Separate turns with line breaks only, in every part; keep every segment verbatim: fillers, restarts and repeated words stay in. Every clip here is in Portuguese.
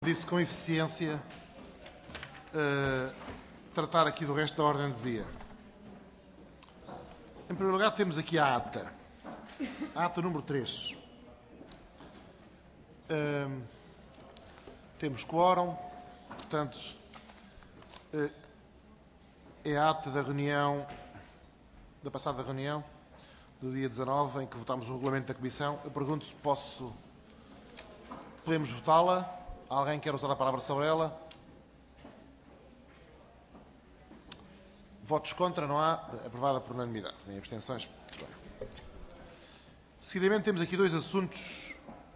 Disse com eficiência uh, tratar aqui do resto da ordem do dia. Em primeiro lugar, temos aqui a ata. A ata número três. Uh, temos quórum, portanto, uh, é a ata da reunião, da passada reunião, do dia dezanove, em que votámos o regulamento da Comissão. Eu pergunto se posso... Podemos votá-la? Alguém quer usar a palavra sobre ela? Votos contra? Não há. Aprovada por unanimidade. Nem abstenções? Muito bem. Seguidamente temos aqui dois assuntos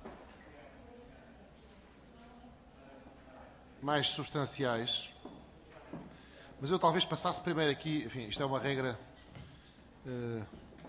mais substanciais. Mas eu talvez passasse primeiro aqui... Enfim, isto é uma regra... Uh,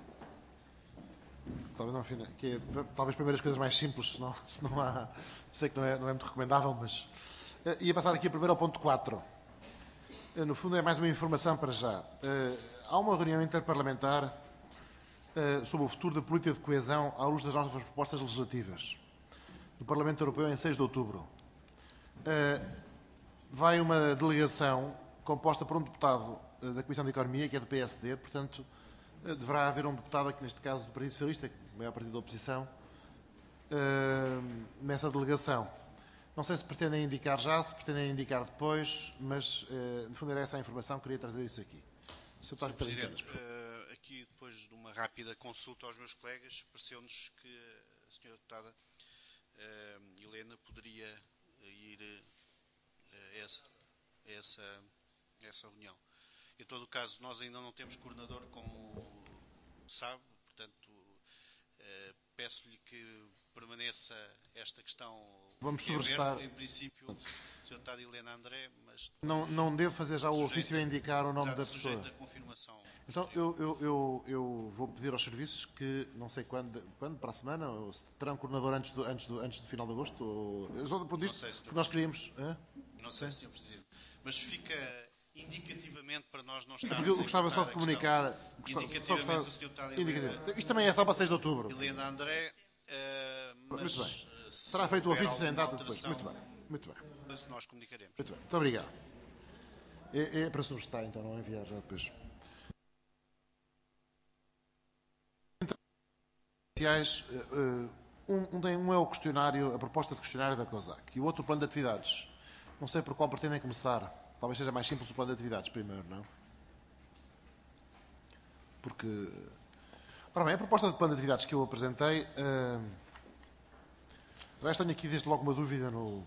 talvez, não, enfim, que é, talvez primeiro as coisas mais simples, senão, senão há... Sei que não é, não é muito recomendável, mas... Uh, ia passar aqui primeiro ao ponto quatro. Uh, no fundo é mais uma informação para já. Uh, há uma reunião interparlamentar uh, sobre o futuro da política de coesão à luz das novas propostas legislativas. No Parlamento Europeu em seis de outubro. Uh, vai uma delegação composta por um deputado uh, da Comissão de Economia, que é do P S D, portanto, uh, deverá haver um deputado aqui, neste caso, do Partido Socialista, que é o maior partido da oposição, Uh, nessa delegação. Não sei se pretendem indicar já, se pretendem indicar depois, mas, uh, no fundo, era essa a informação, queria trazer isso aqui.
senhor Presidente, uh, aqui, depois de uma rápida consulta aos meus colegas, pareceu-nos que a senhora deputada uh, Helena poderia ir uh, a, essa, a, essa, a essa reunião. Em todo o caso, nós ainda não temos coordenador, como sabe, portanto, uh, peço-lhe que permaneça esta questão.
Vamos sobrestar.
Em princípio, a senhora deputada Helena André, mas...
Não, não devo fazer já o
sujeita,
ofício a indicar o nome
exato,
da pessoa.
Sujeita a confirmação.
Então, eu, eu, eu, eu vou pedir aos serviços que, não sei quando, quando para a semana, ou se terão coordenador antes do, antes do, antes do final de agosto, ou... Eu só depois disto,
sei,
porque nós queríamos... Hã?
Não sei, senhor Presidente. Mas fica indicativamente para nós não estarmos...
Porque eu gostava só de comunicar... Gostava,
indicativamente,
só gostava,
o senhor deputado
indicativamente. Isto também é só para seis de outubro.
Helena André, uh, mas...
Muito bem. Será feito o ofício sem data depois. Muito bem. Muito bem.
Se nós comunicaremos.
Muito bem. Muito obrigado. É, é para substar, então, não enviar já depois. Um, um é o questionário, a proposta de questionário da COSAC, e o outro o plano de atividades. Não sei por qual pretendem começar. Talvez seja mais simples o plano de atividades primeiro, não? Porque... Ora bem, a proposta de plano de atividades que eu apresentei... Uh... Aliás, tenho aqui desde logo uma dúvida no,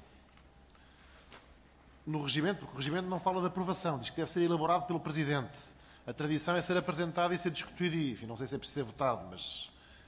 no regimento, porque o regimento não fala de aprovação, diz que deve ser elaborado pelo Presidente. A tradição é ser apresentado e ser discutido e, enfim, não sei se é preciso ser votado, mas...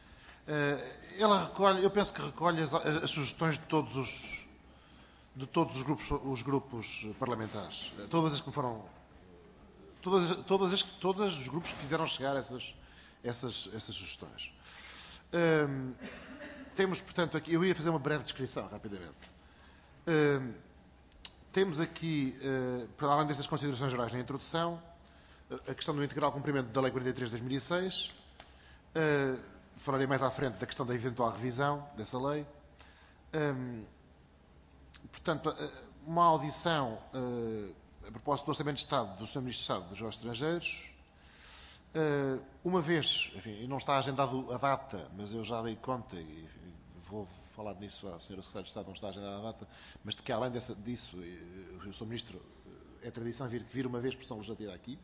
Uh, ela recolhe, eu penso que recolhe as, as, as sugestões de todos os, de todos os grupos, os grupos parlamentares. Uh, todas as que foram... Todas, todas, as, todos os grupos que fizeram chegar essas, essas, essas sugestões. Uh, Temos, portanto, aqui... Eu ia fazer uma breve descrição, rapidamente. Uh, temos aqui, uh, para além destas considerações gerais na introdução, uh, a questão do integral cumprimento da Lei quarenta e três de dois mil e seis. Uh, falarei mais à frente da questão da eventual revisão dessa lei. Um, portanto, uh, uma audição uh, a propósito do Orçamento de Estado do senhor Ministro de Estado dos Negócios Estrangeiros. Uh, uma vez, enfim, não está agendado a data, mas eu já dei conta e vou falar nisso à senhora Secretária de Estado, não está agendada a data, mas de que além dessa, disso, o senhor Ministro, é tradição vir, vir uma vez por São Legislativa aqui.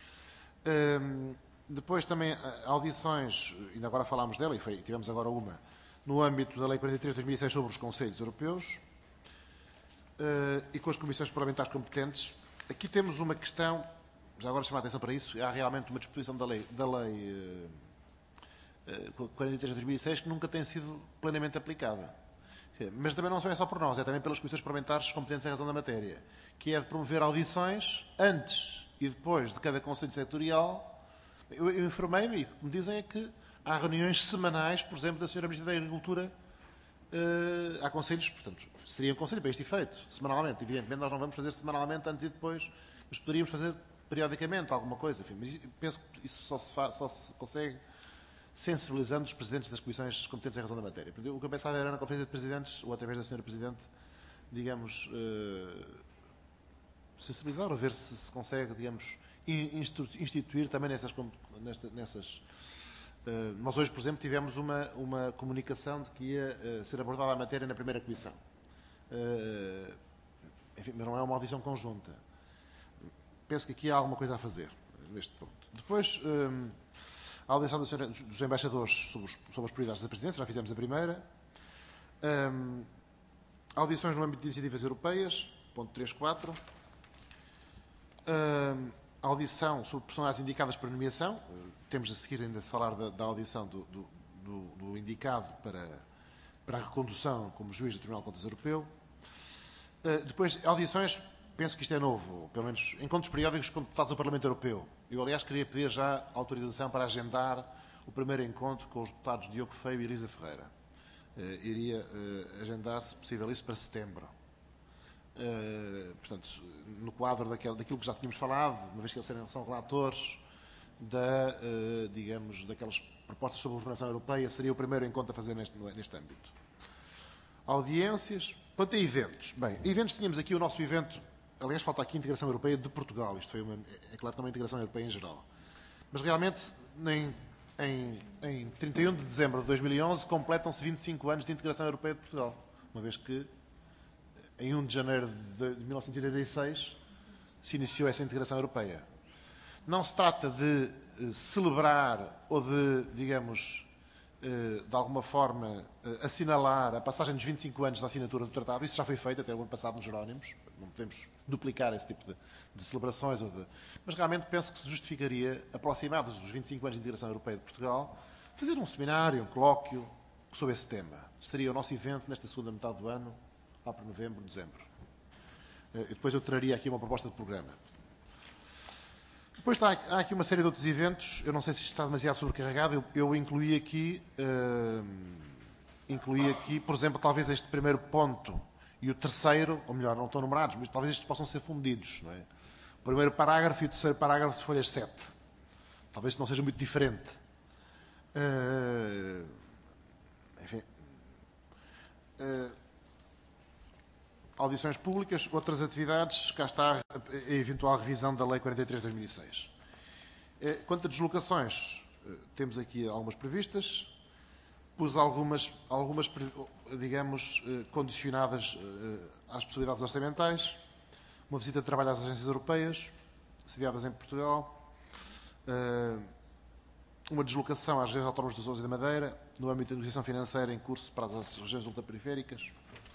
Uh, depois também audições, ainda agora falámos dela, e foi, tivemos agora uma, no âmbito da Lei quarenta e três de dois mil e seis sobre os Conselhos Europeus uh, e com as comissões parlamentares competentes. Aqui temos uma questão... Já agora chamar a atenção para isso, há realmente uma disposição da lei, da lei uh, quarenta e três de dois mil e seis que nunca tem sido plenamente aplicada. Mas também não é só por nós, é também pelas comissões parlamentares competentes em razão da matéria, que é de promover audições antes e depois de cada conselho setorial. Eu, eu informei-me e o que me dizem é que há reuniões semanais, por exemplo, da senhora Ministra da Agricultura, uh, há conselhos, portanto, seria um conselho para este efeito, semanalmente. Evidentemente nós não vamos fazer semanalmente antes e depois, mas poderíamos fazer periodicamente alguma coisa, enfim, mas penso que isso só se, faz, só se consegue sensibilizando os presidentes das comissões competentes em razão da matéria. O que eu pensava era na Conferência de Presidentes, ou através da senhora Presidente, digamos, uh, sensibilizar ou ver se se consegue, digamos, instituir também nessas... nessas uh, nós hoje, por exemplo, tivemos uma, uma comunicação de que ia uh, ser abordada a matéria na primeira comissão. Uh, enfim, mas não é uma audição conjunta. Penso que aqui há alguma coisa a fazer, neste ponto. Depois, um, a audição dos embaixadores sobre, os, sobre as prioridades da presidência, já fizemos a primeira. Um, audições no âmbito de iniciativas europeias, ponto três ponto quatro. Um, audição sobre personagens indicadas para nomeação. Temos a seguir ainda de falar da, da audição do, do, do, do indicado para, para a recondução como juiz do Tribunal de Contas Europeu. Uh, depois, audições, penso que isto é novo, pelo menos encontros periódicos com deputados do Parlamento Europeu. Eu, aliás, queria pedir já autorização para agendar o primeiro encontro com os deputados Diogo Feio e Elisa Ferreira. Uh, iria uh, agendar, se possível, isso para setembro. Uh, portanto, no quadro daquele, daquilo que já tínhamos falado, uma vez que eles são relatores da, uh, digamos, daquelas propostas sobre a governação europeia, seria o primeiro encontro a fazer neste, neste âmbito. Audiências. Quanto a eventos. Bem, eventos, tínhamos aqui o nosso evento, aliás, falta aqui a integração europeia de Portugal. Isto foi, uma, é claro, também a integração europeia em geral. Mas, realmente, em, em, em trinta e um de dezembro de dois mil e onze, completam-se vinte e cinco anos de integração europeia de Portugal. Uma vez que, em primeiro de janeiro de mil novecentos e oitenta e seis, se iniciou essa integração europeia. Não se trata de eh, celebrar ou de, digamos, eh, de alguma forma, eh, assinalar a passagem dos vinte e cinco anos da assinatura do tratado. Isso já foi feito até o ano passado nos Jerónimos. Não podemos duplicar esse tipo de, de celebrações. Ou de... Mas realmente penso que se justificaria, aproximados dos vinte e cinco anos de integração europeia de Portugal, fazer um seminário, um colóquio sobre esse tema. Seria o nosso evento nesta segunda metade do ano, lá para novembro, dezembro. E depois eu traria aqui uma proposta de programa. Depois está, há aqui uma série de outros eventos. Eu não sei se isto está demasiado sobrecarregado. Eu, eu incluí aqui, uh, incluí aqui, por exemplo, talvez este primeiro ponto e o terceiro, ou melhor, não estão numerados, mas talvez estes possam ser fundidos. Não é? O primeiro parágrafo e o terceiro parágrafo de folhas sete. Talvez não seja muito diferente. Uh, enfim. Uh, audições públicas, outras atividades, cá está a eventual revisão da Lei quarenta e três de dois mil e seis. Quanto a deslocações, temos aqui algumas previstas, pus algumas, algumas digamos, condicionadas às possibilidades orçamentais, uma visita de trabalho às agências europeias, sediadas em Portugal, uma deslocação às regiões autónomas dos Açores e da Madeira, no âmbito da negociação financeira em curso para as regiões ultraperiféricas,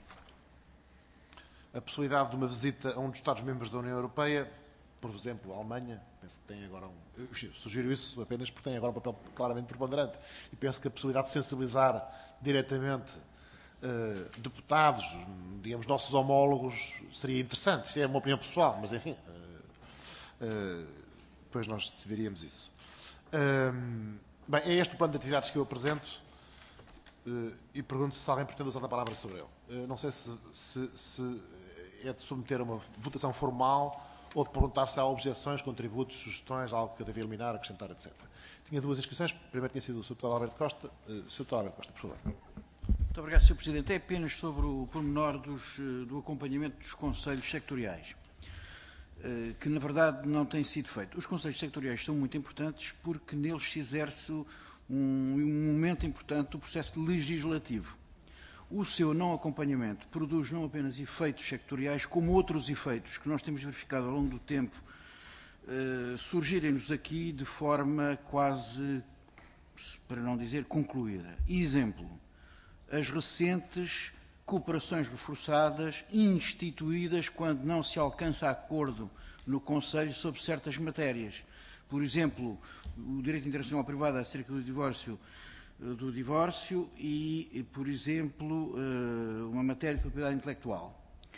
a possibilidade de uma visita a um dos Estados-membros da União Europeia, por exemplo, a Alemanha. Penso que tem agora um... Eu sugiro isso apenas porque tem agora um papel claramente preponderante. E penso que a possibilidade de sensibilizar diretamente uh, deputados, digamos, nossos homólogos, seria interessante. Isto é uma opinião pessoal, mas enfim, uh, uh, depois nós decidiríamos isso. Uh, bem, é este o plano de atividades que eu apresento uh, e pergunto se alguém pretende usar a palavra sobre ele. Uh, não sei se, se, se é de submeter a uma votação formal ou de perguntar se há objeções, contributos, sugestões, algo que eu devia eliminar, acrescentar, etcétera. Tinha duas inscrições. Primeiro tinha sido o senhor Deputado Alberto Costa. Uh, senhor Deputado Alberto Costa, por favor.
Muito obrigado, senhor Presidente. É apenas sobre o pormenor dos, do acompanhamento dos conselhos sectoriais, uh, que na verdade não tem sido feito. Os conselhos sectoriais são muito importantes porque neles se exerce um, um momento importante do processo legislativo. O seu não acompanhamento produz não apenas efeitos sectoriais, como outros efeitos que nós temos verificado ao longo do tempo uh, surgirem-nos aqui de forma quase, para não dizer, concluída. Exemplo, as recentes cooperações reforçadas instituídas quando não se alcança acordo no Conselho sobre certas matérias. Por exemplo, o direito internacional privado acerca do divórcio do divórcio e, por exemplo, uma matéria de propriedade intelectual.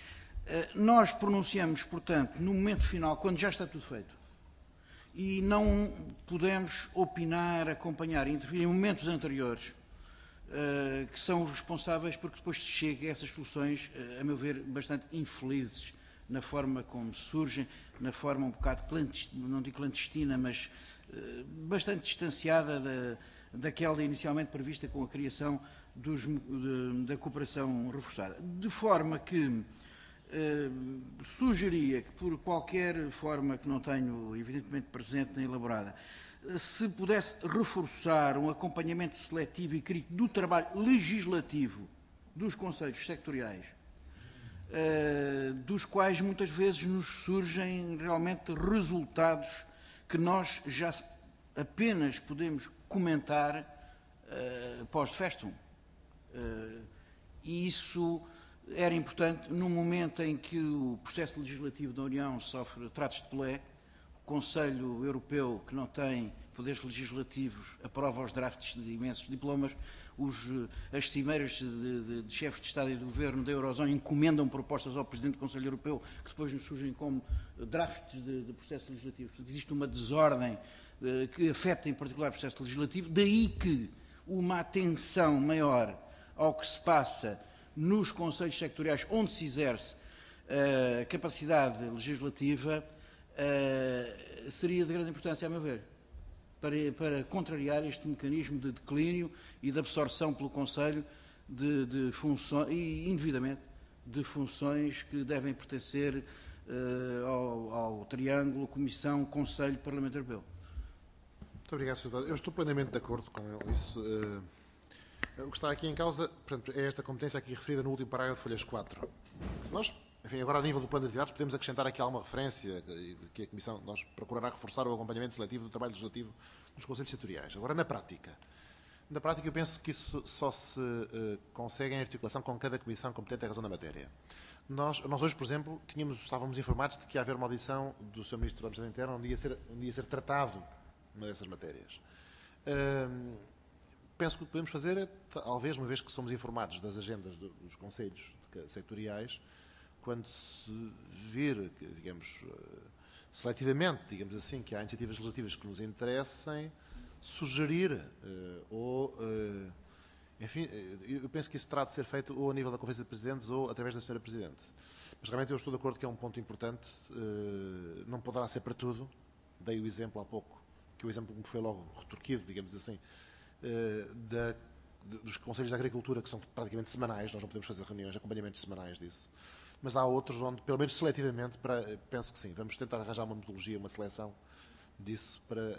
Nós pronunciamos, portanto, no momento final, quando já está tudo feito, e não podemos opinar, acompanhar e intervir em momentos anteriores, que são os responsáveis porque depois se chega a essas soluções, a meu ver, bastante infelizes na forma como surgem, na forma um bocado clandestina, não digo clandestina, mas bastante distanciada da daquela inicialmente prevista com a criação dos, de, da cooperação reforçada. De forma que uh, sugeria que, por qualquer forma que não tenho evidentemente presente nem elaborada, se pudesse reforçar um acompanhamento seletivo e crítico do trabalho legislativo dos conselhos sectoriais, uh, dos quais muitas vezes nos surgem realmente resultados que nós já apenas podemos comentar uh, pós-festum. Uh, e isso era importante no momento em que o processo legislativo da União sofre tratos de pelé. O Conselho Europeu, que não tem poderes legislativos, aprova os drafts de imensos diplomas. Os, as cimeiras de, de, de chefes de Estado e de Governo da Eurozona encomendam propostas ao Presidente do Conselho Europeu, que depois nos surgem como drafts de, de processos legislativos. Portanto, existe uma desordem eh, que afeta em particular o processo legislativo, daí que uma atenção maior ao que se passa nos conselhos sectoriais onde se exerce a uh, capacidade legislativa uh, seria de grande importância, a meu ver, para, para contrariar este mecanismo de declínio e de absorção pelo Conselho de, de funções, e indevidamente, de funções que devem pertencer uh, ao, ao triângulo Comissão, Conselho, Parlamento Europeu.
Muito obrigado, senhor Deputado. Eu estou plenamente de acordo com isso. Uh... O que está aqui em causa, portanto, é esta competência aqui referida no último parágrafo de folhas quatro. Nós, enfim, agora a nível do plano de atividades, podemos acrescentar aqui alguma referência de que a Comissão nós procurará reforçar o acompanhamento seletivo do trabalho legislativo dos conselhos setoriais. Agora, na prática, na prática eu penso que isso só se uh, consegue em articulação com cada Comissão competente em razão da matéria. Nós, nós hoje, por exemplo, tínhamos, estávamos informados de que ia haver uma audição do senhor Ministro da Administração Interna onde ia ser, onde ia ser tratado uma dessas matérias. Uh, Penso que o que podemos fazer é, talvez, uma vez que somos informados das agendas dos conselhos setoriais, quando se vir, digamos, seletivamente, digamos assim, que há iniciativas legislativas que nos interessem, sugerir, ou, enfim, eu penso que isso terá de ser feito ou a nível da Conferência de Presidentes ou através da senhora Presidente. Mas realmente eu estou de acordo que é um ponto importante, não poderá ser para tudo, dei o exemplo há pouco, que o exemplo me foi logo retorquido, digamos assim, Da, dos Conselhos de Agricultura, que são praticamente semanais, nós não podemos fazer reuniões, acompanhamentos semanais disso, mas há outros onde, pelo menos seletivamente, para, penso que sim, vamos tentar arranjar uma metodologia, uma seleção disso, para,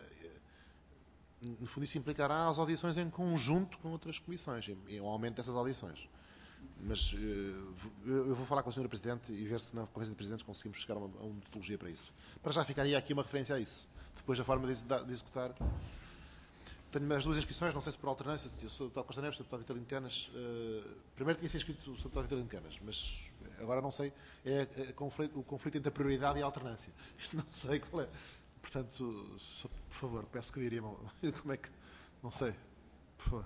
no fundo, isso implicará as audições em conjunto com outras comissões, e um aumento dessas audições. Mas eu vou falar com a senhora Presidente e ver se na Conferência de Presidentes conseguimos chegar a uma, a uma metodologia para isso. Para já ficaria aqui uma referência a isso. Depois a forma de, de executar. Tenho as duas inscrições, não sei se por alternância, eu sou o deputado Costa Neves, sou o deputado Vitalino Canas. Uh, primeiro tinha sido inscrito o deputado Vitalino Canas, mas agora não sei, é, é conflito, o conflito entre a prioridade e a alternância. Isto não sei qual é. Portanto, só, por favor, peço que dirimam. Como é que, não sei, por favor.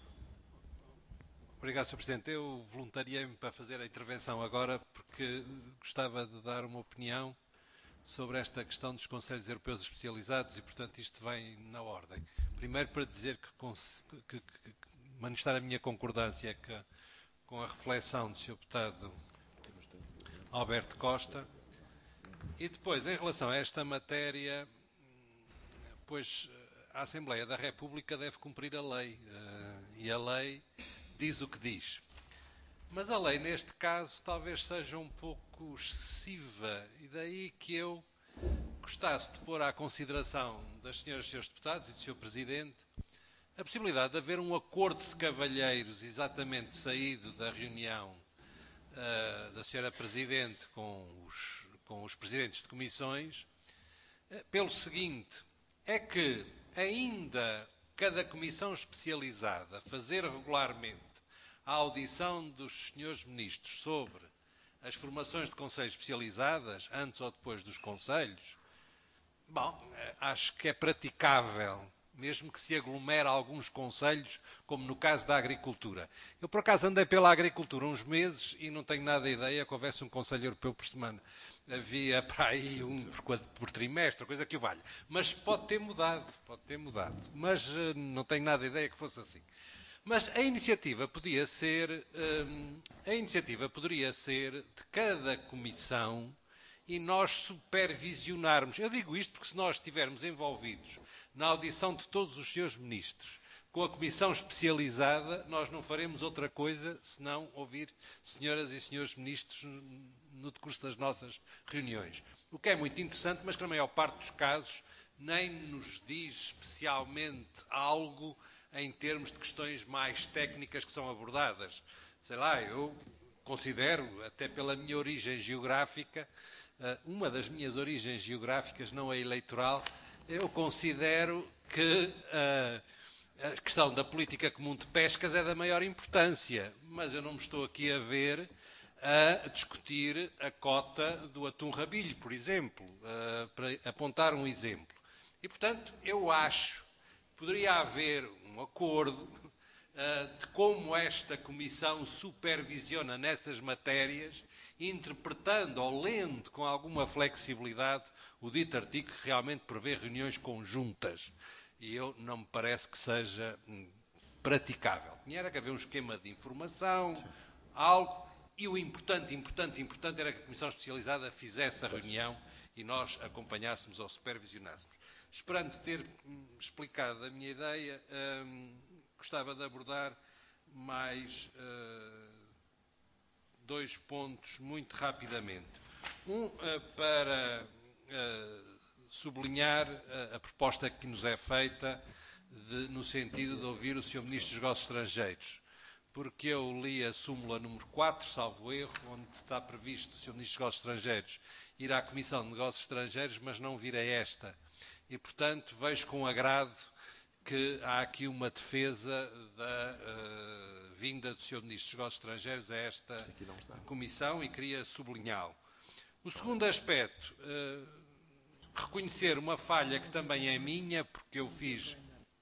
Obrigado, senhor Presidente. Eu voluntariei-me para fazer a intervenção agora porque gostava de dar uma opinião sobre esta questão dos Conselhos Europeus especializados e, portanto, isto vem na ordem. Primeiro, para dizer que, que, que, que manifestar a minha concordância que, com a reflexão do senhor Deputado Alberto Costa. E depois, em relação a esta matéria, pois a Assembleia da República deve cumprir a lei. E a lei diz o que diz. Mas a lei, neste caso, talvez seja um pouco excessiva, e daí que eu gostasse de pôr à consideração das senhoras e senhores deputados e do senhor Presidente a possibilidade de haver um acordo de cavalheiros exatamente saído da reunião uh, da senhora Presidente com os, com os Presidentes de Comissões, uh, pelo seguinte, é que ainda cada Comissão especializada fazer regularmente a audição dos senhores Ministros sobre as formações de conselhos especializadas, antes ou depois dos conselhos, bom, acho que é praticável, mesmo que se aglomere alguns conselhos, como no caso da agricultura. Eu, por acaso, andei pela agricultura uns meses e não tenho nada a ideia que houvesse um conselho europeu por semana. Havia para aí um por, por trimestre, coisa que o valha. Mas pode ter mudado, pode ter mudado. Mas uh, não tenho nada a ideia que fosse assim. Mas a iniciativa podia ser, hum, a iniciativa poderia ser de cada comissão e nós supervisionarmos. Eu digo isto porque se nós estivermos envolvidos na audição de todos os senhores ministros com a comissão especializada, nós não faremos outra coisa senão ouvir senhoras e senhores ministros no decurso das nossas reuniões. O que é muito interessante, mas que na maior parte dos casos nem nos diz especialmente algo em termos de questões mais técnicas que são abordadas. Sei lá, eu considero, até pela minha origem geográfica, uma das minhas origens geográficas, não a eleitoral, eu considero que a questão da política comum de pescas é da maior importância, mas eu não me estou aqui a ver a discutir a cota do atum rabilho, por exemplo, para apontar um exemplo. E, portanto, eu acho que poderia haver um acordo de como esta Comissão supervisiona nessas matérias, interpretando ou lendo com alguma flexibilidade o dito artigo que realmente prevê reuniões conjuntas. E eu não me parece que seja praticável. Tinha que haver um esquema de informação, sim, algo, e o importante, importante, importante era que a Comissão Especializada fizesse a reunião e nós acompanhássemos ou supervisionássemos. Esperando ter explicado a minha ideia, hum, gostava de abordar mais uh, dois pontos muito rapidamente. Um, uh, para uh, sublinhar uh, a proposta que nos é feita de, no sentido de ouvir o senhor Ministro dos Negócios Estrangeiros, porque eu li a súmula número quatro, salvo erro, onde está previsto o senhor Ministro dos Negócios Estrangeiros ir à Comissão de Negócios Estrangeiros, mas não vir a esta. E, portanto, vejo com agrado que há aqui uma defesa da uh, vinda do senhor Ministro dos Negócios Estrangeiros a esta Comissão e queria sublinhá-lo. O segundo aspecto, uh, reconhecer uma falha que também é minha, porque eu fiz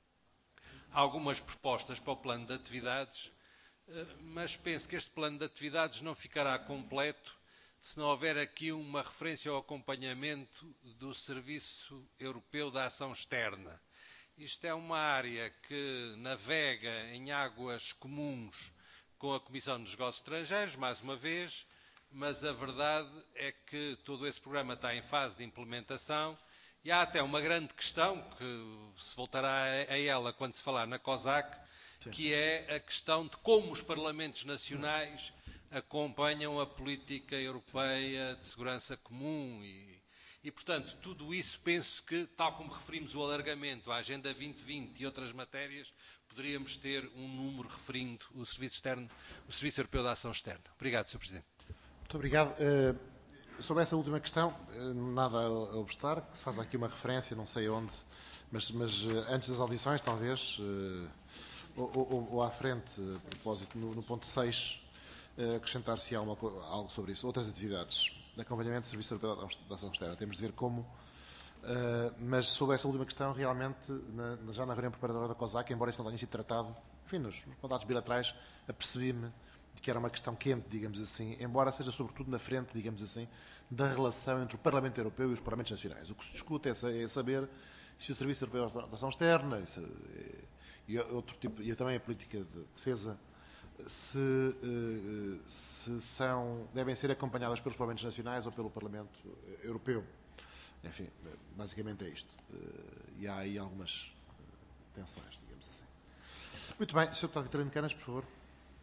algumas propostas para o plano de atividades, uh, mas penso que este plano de atividades não ficará completo se não houver aqui uma referência ao acompanhamento do Serviço Europeu da Ação Externa. Isto é uma área que navega em águas comuns com a Comissão dos Negócios Estrangeiros, mais uma vez, mas a verdade é que todo esse programa está em fase de implementação e há até uma grande questão, que se voltará a ela quando se falar na COSAC, que é a questão de como os Parlamentos Nacionais acompanham a política europeia de segurança comum e, e, portanto, tudo isso penso que, tal como referimos o alargamento à Agenda vinte vinte e outras matérias, poderíamos ter um número referindo o Serviço Externo, o Serviço Europeu da Ação Externa. Obrigado, senhor Presidente.
Muito obrigado. Uh, sobre essa última questão, uh, nada a obstar, que se faz aqui uma referência, não sei onde, mas, mas uh, antes das audições, talvez, uh, ou, ou, ou à frente, a propósito, no, no ponto seis, uh, acrescentar-se algo sobre isso. Outras atividades de acompanhamento do Serviço Europeu da Ação Externa. Temos de ver como, uh, mas sobre essa última questão, realmente, na, já na reunião preparatória da COSAC, embora isso não tenha sido tratado, enfim, nos, nos contatos bilaterais, apercebi-me de que era uma questão quente, digamos assim, embora seja sobretudo na frente, digamos assim, da relação entre o Parlamento Europeu e os Parlamentos Nacionais. O que se discute é saber se o Serviço Europeu da Ação Externa e, outro tipo, e também a política de defesa se, se são, devem ser acompanhadas pelos Parlamentos Nacionais ou pelo Parlamento Europeu. Enfim, basicamente é isto. E há aí algumas tensões, digamos assim. Muito bem, senhor Deputado Vitorino Canas, por favor.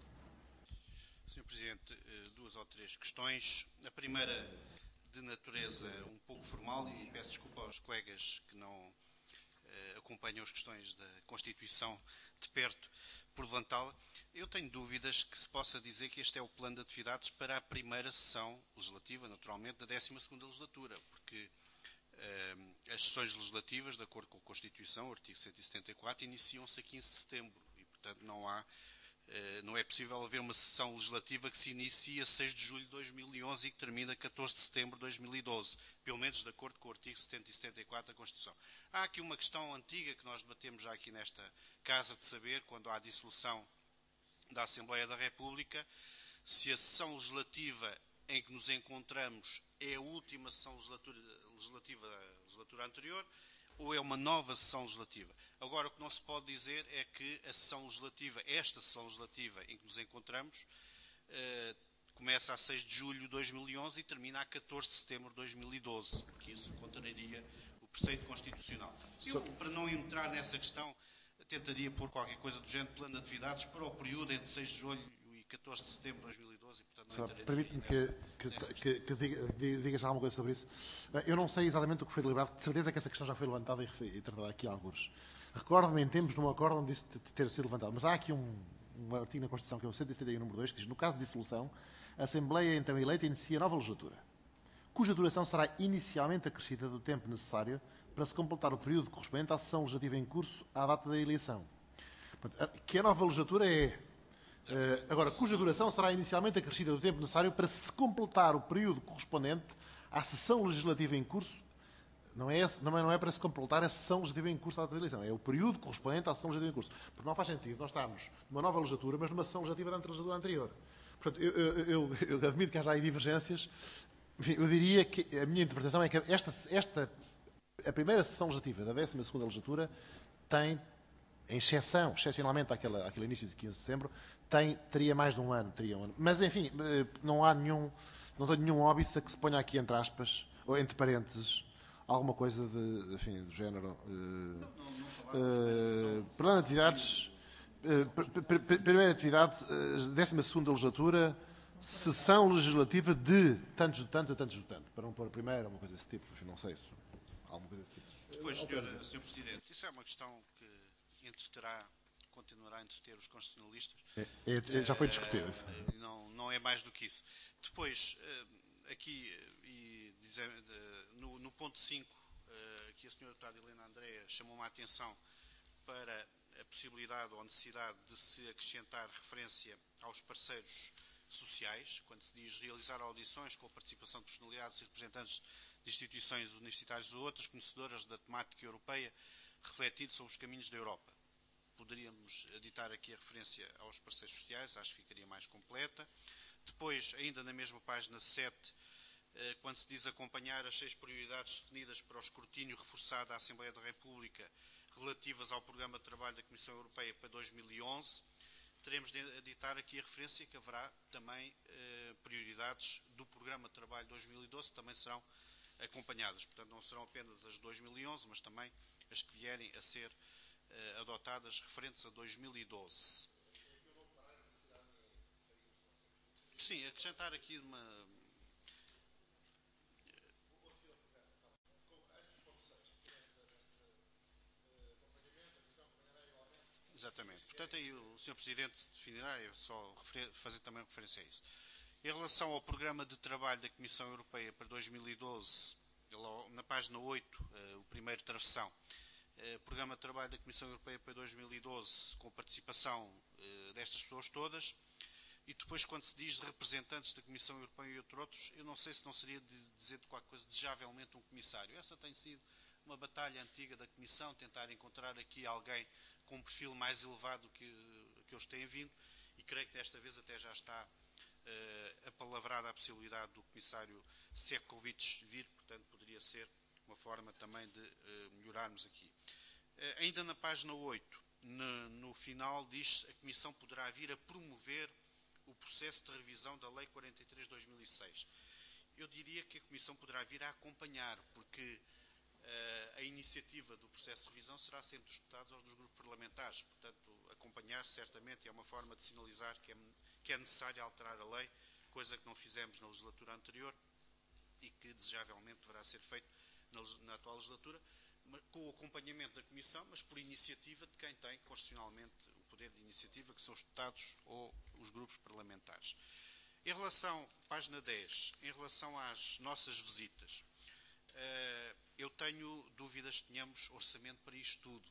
senhor Presidente, duas ou três questões. A primeira, de natureza um pouco formal, e peço desculpa aos colegas que não uh, acompanham as questões da Constituição de perto, por levantá-la. Eu tenho dúvidas que se possa dizer que este é o plano de atividades para a primeira sessão legislativa, naturalmente, da décima segunda legislatura, porque uh, as sessões legislativas, de acordo com a Constituição, o artigo cento e setenta e quatro, iniciam-se a quinze de setembro e, portanto, não há não é possível haver uma sessão legislativa que se inicie a seis de julho de dois mil e onze e que termine a catorze de setembro de dois mil e doze, pelo menos de acordo com o artigo cento e setenta e quatro da Constituição. Há aqui uma questão antiga que nós debatemos já aqui nesta casa, de saber, quando há a dissolução da Assembleia da República, se a sessão legislativa em que nos encontramos é a última sessão legislativa, legislativa da legislatura anterior, ou é uma nova sessão legislativa. Agora, o que não se pode dizer é que a sessão legislativa, esta sessão legislativa em que nos encontramos, eh, começa a seis de julho de dois mil e onze e termina a catorze de setembro de dois mil e doze, porque isso contraria o preceito constitucional. Eu, para não entrar nessa questão, tentaria pôr qualquer coisa do género, plano de atividades para o período entre seis de julho e catorze de setembro de dois mil e doze e, portanto, não entraria
Permite-me que,
nessa,
que,
nessa
que, que diga, diga já alguma coisa sobre isso. Bem, eu não sei exatamente o que foi deliberado, de certeza que essa questão já foi levantada e, e tratada aqui há alguns. Recordo-me em tempos num acordo onde isso ter sido levantado, mas há aqui um, um artigo na Constituição, que é o cento e setenta e um, número dois, que diz: no caso de dissolução, a Assembleia então eleita inicia nova legislatura, cuja duração será inicialmente acrescida do tempo necessário para se completar o período correspondente à sessão legislativa em curso à data da eleição. Portanto, que a nova legislatura é... Uh, agora, cuja duração será inicialmente acrescida do tempo necessário para se completar o período correspondente à sessão legislativa em curso. Não é, não é, não é para se completar a sessão legislativa em curso à data da eleição, é o período correspondente à sessão legislativa em curso. Porque não faz sentido nós estarmos numa nova legislatura, mas numa sessão legislativa da legislatura anterior. Portanto, eu, eu, eu, eu admito que haja aí divergências. Enfim, eu diria que a minha interpretação é que esta, esta, a primeira sessão legislativa da décima segunda legislatura tem, em exceção, excepcionalmente àquela, àquele início de quinze de setembro, tem, teria mais de um ano, teria um ano. Mas, enfim, não há nenhum, não tenho nenhum óbice a que se ponha aqui entre aspas, ou entre parênteses, alguma coisa de, enfim, do género. Uh, uh, Plano de atividades, uh, primeira atividade, uh, décima segunda legislatura, sessão legislativa de tantos de tanto a tantos de tanto, para não pôr a primeira, uma coisa desse tipo, enfim, não sei, alguma coisa desse tipo.
Depois, senhor, senhor Presidente, isso é uma questão que entreterá, continuará a entreter os constitucionalistas.
É, é, já foi discutido isso.
Uh, não, não é mais do que isso. Depois, uh, aqui, e dizer, uh, no, no ponto cinco, uh, aqui a senhora deputada Helena Andrea chamou-me a atenção para a possibilidade ou a necessidade de se acrescentar referência aos parceiros sociais, quando se diz realizar audições com a participação de personalidades e representantes de instituições universitárias ou outras conhecedoras da temática europeia, refletido sobre os caminhos da Europa. Poderíamos aditar aqui a referência aos parceiros sociais, acho que ficaria mais completa. Depois, ainda na mesma página sete, quando se diz acompanhar as seis prioridades definidas para o escrutínio reforçado à Assembleia da República relativas ao programa de trabalho da Comissão Europeia para dois mil e onze, teremos de aditar aqui a referência que haverá também eh, prioridades do programa de trabalho de dois mil e doze que também serão acompanhadas. Portanto, não serão apenas as de dois mil e onze, mas também as que vierem a ser eh, adotadas referentes a dois mil e doze. Sim, acrescentar aqui uma... Exatamente. Portanto, aí o senhor Presidente definirá, é só fazer também referência a isso. Em relação ao programa de trabalho da Comissão Europeia para dois mil e doze, na página oito, o primeiro travessão, programa de trabalho da Comissão Europeia para dois mil e doze, com participação destas pessoas todas, e depois quando se diz de representantes da Comissão Europeia e outros, eu não sei se não seria de dizer de qualquer coisa, desejavelmente um comissário. Essa tem sido uma batalha antiga da Comissão, tentar encontrar aqui alguém com um perfil mais elevado que, que eles têm vindo, e creio que desta vez até já está uh, apalavrada a possibilidade do comissário Šefčovič vir, portanto poderia ser uma forma também de uh, melhorarmos aqui. Uh, ainda na página oito, no, no final diz que a Comissão poderá vir a promover o processo de revisão da Lei quarenta e três de dois mil e seis. Eu diria que a Comissão poderá vir a acompanhar, porque a iniciativa do processo de revisão será sempre dos deputados ou dos grupos parlamentares. Portanto, acompanhar certamente é uma forma de sinalizar que é, que é necessário alterar a lei, coisa que não fizemos na legislatura anterior e que desejavelmente deverá ser feito na, na atual legislatura, com o acompanhamento da Comissão, mas por iniciativa de quem tem constitucionalmente o poder de iniciativa, que são os deputados ou os grupos parlamentares. Em relação, página dez, em relação às nossas visitas, eu tenho dúvidas que tenhamos orçamento para isto tudo.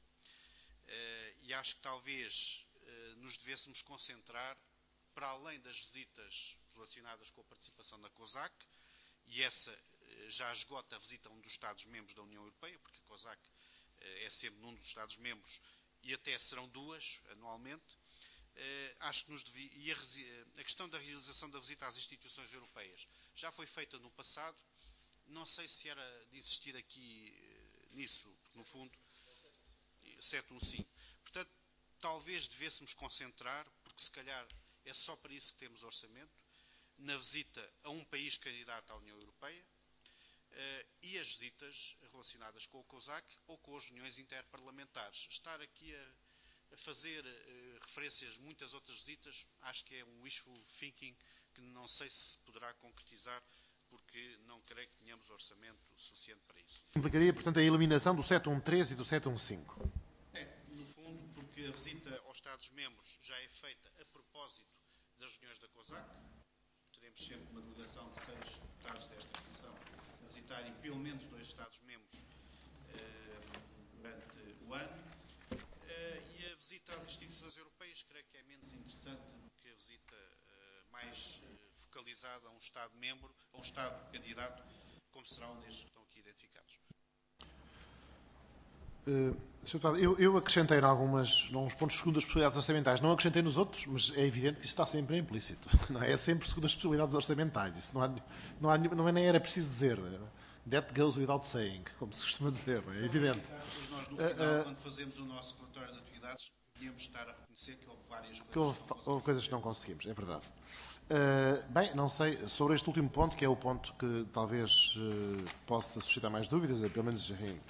E acho que talvez nos devêssemos concentrar, para além das visitas relacionadas com a participação da COSAC, e essa já esgota a visita a um dos Estados-membros da União Europeia, porque a COSAC é sempre num dos Estados-membros e até serão duas anualmente. Acho que nos devia, e a, a questão da realização da visita às instituições europeias já foi feita no passado. Não sei se era de insistir aqui uh, nisso, porque no fundo, sete um cinco. Portanto, talvez devêssemos concentrar, porque se calhar é só para isso que temos orçamento, na visita a um país candidato à União Europeia uh, e as visitas relacionadas com o COSAC ou com as reuniões interparlamentares. Estar aqui a, a fazer uh, referências a muitas outras visitas, acho que é um wishful thinking que não sei se poderá concretizar, porque não creio que tenhamos orçamento suficiente para isso.
Implicaria, portanto, a eliminação do sete um três e do sete um cinco.
É, no fundo, porque a visita aos Estados-membros já é feita a propósito das reuniões da COSAC. Teremos sempre uma delegação de seis deputados desta comissão a visitarem pelo menos dois Estados-membros uh, durante o ano. Uh, e a visita às instituições europeias creio que é menos interessante do que a visita uh, mais uh, focalizada a um Estado-membro, a um Estado-candidato, como será um destes que estão aqui identificados.
Uh, eu, eu acrescentei em algumas, uns pontos segundo as possibilidades orçamentais. Não acrescentei nos outros, mas é evidente que isso está sempre implícito. Não é? É sempre segundo as possibilidades orçamentais. Isso não, há, não, há, não é, nem era preciso dizer. That goes without saying, como se costuma dizer. É evidente.
Nós, no final, uh, uh, quando fazemos o nosso relatório de atividades, devíamos estar a reconhecer que houve várias coisas que, houve, que, não houve coisas que não conseguimos. É verdade. Uh, bem, não sei, sobre este último ponto, que é o ponto que talvez uh, possa suscitar mais dúvidas, pelo menos, enfim,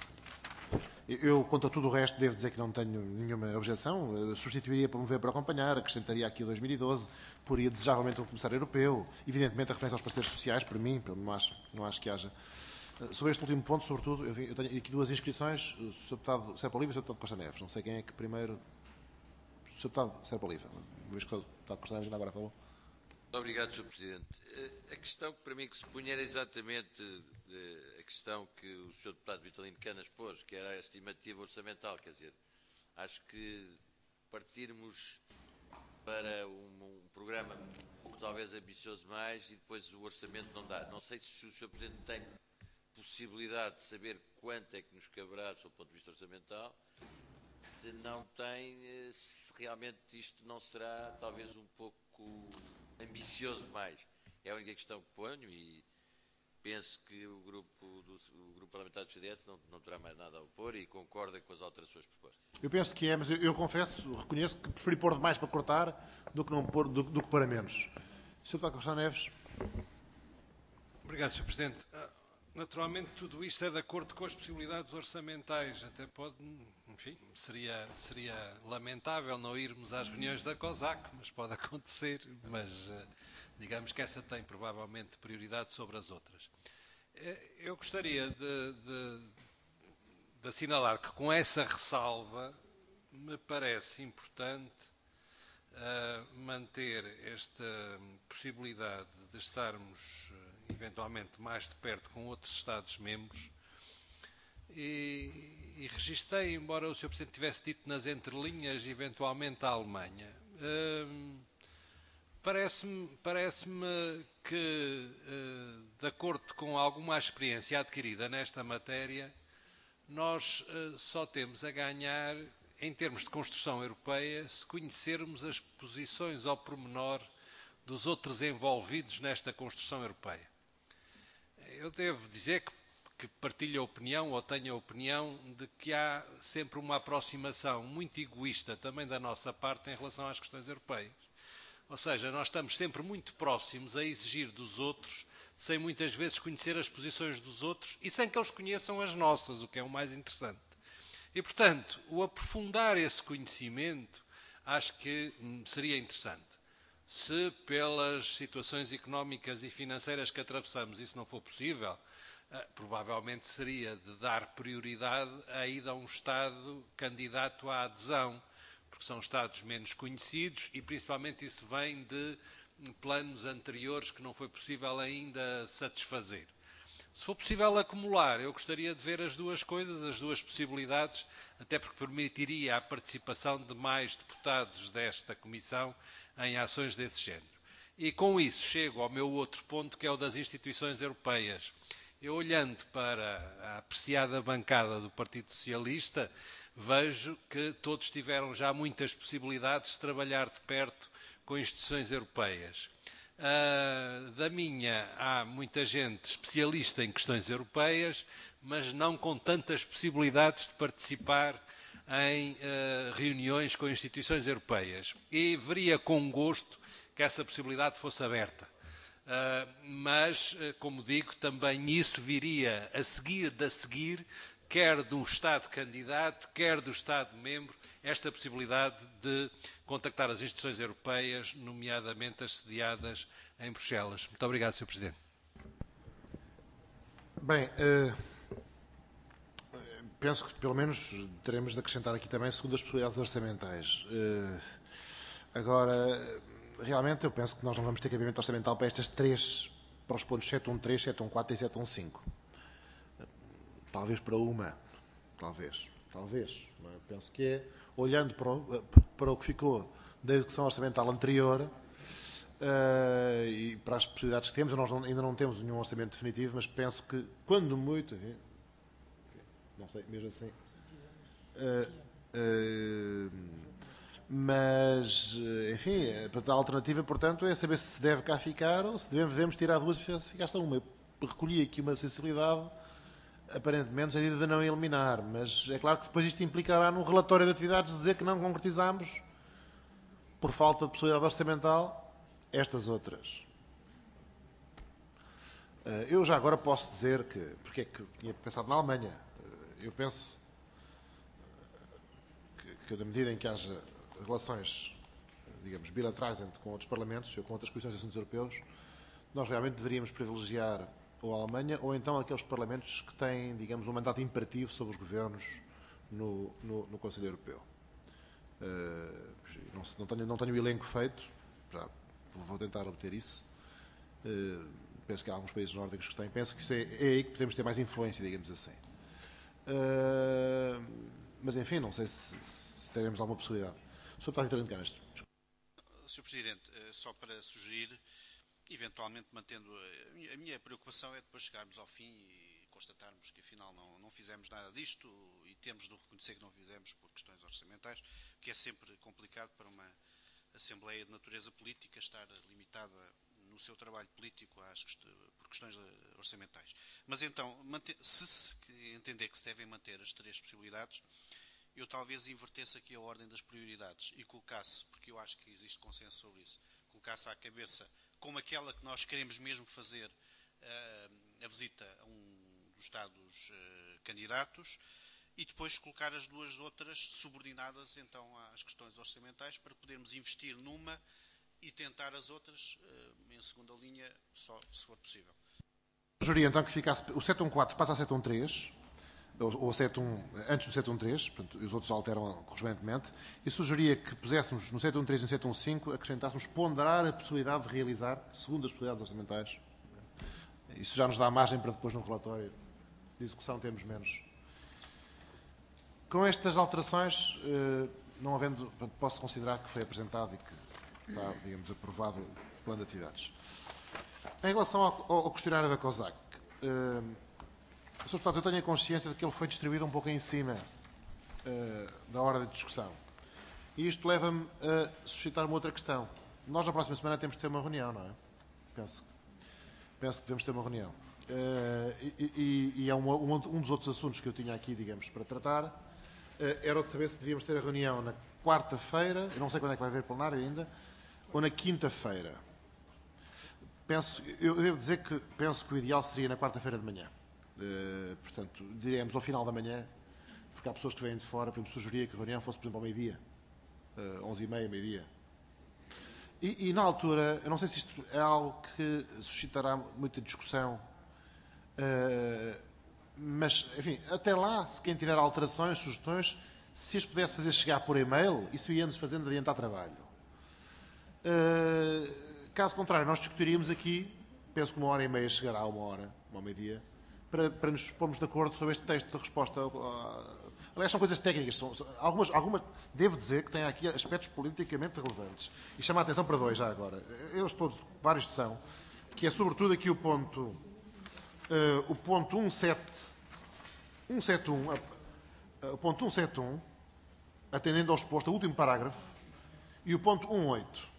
eu, quanto a tudo o resto, devo dizer que não tenho nenhuma objeção. Uh, substituiria promover para acompanhar, acrescentaria aqui o dois mil e doze, poria desejavelmente um comissário europeu, evidentemente a referência aos parceiros sociais, para mim, não acho, não acho que haja. Uh, sobre este último ponto, sobretudo, eu, eu tenho aqui duas inscrições, o senhor Deputado Serpa Oliva e o senhor Deputado Costa Neves. Não sei quem é que primeiro... O senhor Deputado Serpa Oliva, uma vez que o senhor Deputado Costa Neves ainda agora falou.
Obrigado, senhor Presidente. A questão que para mim que se punha era exatamente a questão que o senhor Deputado Vitalino Canas pôs, que era a estimativa orçamental. Quer dizer, acho que partirmos para um, um programa um pouco talvez ambicioso mais e depois o orçamento não dá. Não sei se o senhor Presidente tem possibilidade de saber quanto é que nos caberá do ponto de vista orçamental. Se não tem, se realmente isto não será talvez um pouco ambicioso demais. É a única questão que ponho e penso que o grupo, do, o grupo parlamentar do C D S não, não terá mais nada a opor e concorda com as alterações propostas.
Eu penso que é, mas eu, eu confesso, reconheço que preferi pôr demais para cortar do que, não pôr, do, do que para menos. senhor Deputado Costa Neves.
Obrigado, senhor Presidente. Naturalmente, tudo isto é de acordo com as possibilidades orçamentais. Até pode, enfim, seria, seria lamentável não irmos às reuniões da COSAC, mas pode acontecer. Mas digamos que essa tem provavelmente prioridade sobre as outras. Eu gostaria de, de, de assinalar que com essa ressalva me parece importante uh, manter esta possibilidade de estarmos eventualmente mais de perto com outros Estados-membros e, e registrei, embora o senhor Presidente tivesse dito nas entrelinhas, eventualmente a Alemanha. Hum, parece-me, parece-me que, uh, de acordo com alguma experiência adquirida nesta matéria, nós uh, só temos a ganhar, em termos de construção europeia, se conhecermos as posições ao pormenor dos outros envolvidos nesta construção europeia. Eu devo dizer que, que partilho a opinião, ou tenho a opinião, de que há sempre uma aproximação muito egoísta também da nossa parte em relação às questões europeias. Ou seja, nós estamos sempre muito próximos a exigir dos outros, sem muitas vezes conhecer as posições dos outros e sem que eles conheçam as nossas, o que é o mais interessante. E, portanto, o aprofundar esse conhecimento acho que seria interessante. Se pelas situações económicas e financeiras que atravessamos isso não for possível, eh, provavelmente seria de dar prioridade à ida a um Estado candidato à adesão, porque são Estados menos conhecidos e principalmente isso vem de planos anteriores que não foi possível ainda satisfazer. Se for possível acumular, eu gostaria de ver as duas coisas, as duas possibilidades, até porque permitiria a participação de mais deputados desta Comissão em ações desse género. E com isso chego ao meu outro ponto, que é o das instituições europeias. Eu, olhando para a apreciada bancada do Partido Socialista, vejo que todos tiveram já muitas possibilidades de trabalhar de perto com instituições europeias. Uh, da minha, há muita gente especialista em questões europeias, mas não com tantas possibilidades de participar em uh, reuniões com instituições europeias. E veria com gosto que essa possibilidade fosse aberta. Uh, mas, uh, como digo, também isso viria a seguir, de a seguir, quer do Estado-candidato, quer do Estado-membro, esta possibilidade de contactar as instituições europeias, nomeadamente as sediadas em Bruxelas. Muito obrigado, senhor Presidente.
Bem, uh, penso que pelo menos teremos de acrescentar aqui também segundo as possibilidades orçamentais. Uh, agora, realmente eu penso que nós não vamos ter cabimento orçamental para estas três, para os pontos sete um três, sete um quatro e sete um cinco. Talvez para uma, talvez, talvez. Não é? Penso que é, olhando para o, para o que ficou da execução orçamental anterior uh, e para as possibilidades que temos, nós não, ainda não temos nenhum orçamento definitivo, mas penso que, quando muito, não sei, mesmo assim, uh, uh, mas, enfim, a alternativa, portanto, é saber se deve cá ficar ou se devemos, devemos tirar duas e ficar só uma. Eu recolhi aqui uma sensibilidade aparentemente a de não eliminar, mas é claro que depois isto implicará no relatório de atividades dizer que não concretizamos, por falta de possibilidade orçamental, estas outras. Eu já agora posso dizer que, porque é que eu tinha pensado na Alemanha, eu penso que, que na medida em que haja relações, digamos, bilaterais com outros parlamentos, ou com outras comissões de assuntos europeus, nós realmente deveríamos privilegiar ou a Alemanha, ou então aqueles parlamentos que têm, digamos, um mandato imperativo sobre os governos no, no, no Conselho Europeu. Uh, não, não, tenho, não tenho o elenco feito, já vou tentar obter isso. Uh, penso que há alguns países nórdicos que têm. Penso que isso é, é aí que podemos ter mais influência, digamos assim. Uh, mas, enfim, não sei se, se teremos alguma possibilidade. senhor Deputado Vitorino de Canas.
senhor Presidente, só para sugerir, eventualmente mantendo... A minha, a minha preocupação é depois chegarmos ao fim e constatarmos que afinal não, não fizemos nada disto e temos de reconhecer que não fizemos por questões orçamentais, que é sempre complicado para uma Assembleia de natureza política estar limitada no seu trabalho político às, por questões orçamentais. Mas então, se se entender que se devem manter as três possibilidades, eu talvez invertesse aqui a ordem das prioridades e colocasse, porque eu acho que existe consenso sobre isso, colocasse à cabeça como aquela que nós queremos mesmo fazer uh, a visita a um dos Estados uh, candidatos e depois colocar as duas outras subordinadas então às questões orçamentais para podermos investir numa e tentar as outras uh, em segunda linha, só se for possível.
Eu sugeria então que ficasse o sete um quatro passa a sete um três, ou, ou sete um, antes do sete um três, portanto, os outros alteram correspondentemente, e sugeria que puséssemos no sete um três e no sete um cinco, acrescentássemos ponderar a possibilidade de realizar, segundo as possibilidades orçamentais. Isso já nos dá margem para depois no relatório de execução termos menos. Com estas alterações, não havendo, portanto, posso considerar que foi apresentado e que está, digamos, aprovado o plano de atividades. Em relação ao, ao questionário da COSAC, senhor Deputado, eu tenho a consciência de que ele foi distribuído um pouco em cima uh, da hora de discussão. E isto leva-me a suscitar uma outra questão. Nós, na próxima semana, temos de ter uma reunião, não é? Penso. Penso que devemos ter uma reunião. Uh, e, e, e é um, um, um dos outros assuntos que eu tinha aqui, digamos, para tratar, uh, era o de saber se devíamos ter a reunião na quarta-feira, eu não sei quando é que vai haver plenário ainda, ou na quinta-feira. Penso, eu devo dizer que penso que o ideal seria na quarta-feira de manhã. Uh, portanto, diremos ao final da manhã, porque há pessoas que vêm de fora, por exemplo, sugeria que a reunião fosse, por exemplo, ao meio-dia, uh, onze e meia, meio-dia. E, e, na altura, eu não sei se isto é algo que suscitará muita discussão, uh, mas, enfim, até lá, se quem tiver alterações, sugestões, se as pudesse fazer chegar por e-mail, isso ia-nos fazendo adiantar trabalho. Uh, caso contrário, nós discutiríamos aqui, penso que uma hora e meia chegará a uma hora, uma meia-dia, Para, para nos pormos de acordo sobre este texto de resposta. Aliás, são coisas técnicas. São, algumas, algumas, devo dizer que têm aqui aspectos politicamente relevantes. E chamo a atenção para dois já agora. Eles todos, vários são, que é sobretudo aqui o ponto, uh, o ponto cento e setenta e um, uh, o ponto cento e setenta e um, atendendo ao exposto, o último parágrafo, e o ponto cento e dezoito.